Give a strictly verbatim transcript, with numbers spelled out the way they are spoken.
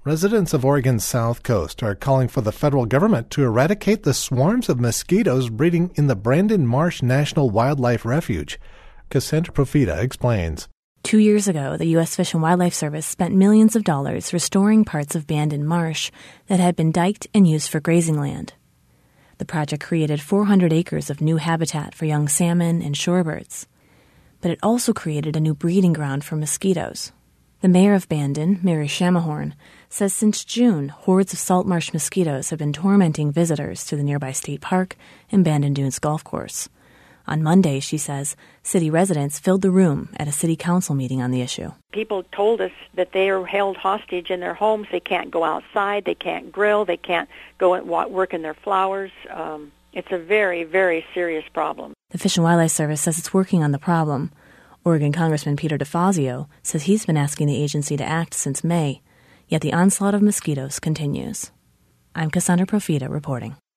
Residents of Oregon's south coast are calling for the federal government to eradicate the swarms of mosquitoes breeding in the Brandon Marsh National Wildlife Refuge. Cassandra Profita explains. Two years ago, the U S Fish and Wildlife Service spent millions of dollars restoring parts of Brandon Marsh that had been diked and used for grazing land. The project created four hundred acres of new habitat for young salmon and shorebirds. But it also created a new breeding ground for mosquitoes. The mayor of Bandon, Mary Shamahorn, says since June, hordes of salt marsh mosquitoes have been tormenting visitors to the nearby state park and Bandon Dunes golf course. On Monday, she says, city residents filled the room at a city council meeting on the issue. People told us that they are held hostage in their homes. They can't go outside. They can't grill. They can't go and work in their flowers. Um, it's a very, very serious problem. The Fish and Wildlife Service says it's working on the problem. Oregon Congressman Peter DeFazio says he's been asking the agency to act since May, yet the onslaught of mosquitoes continues. I'm Cassandra Profita reporting.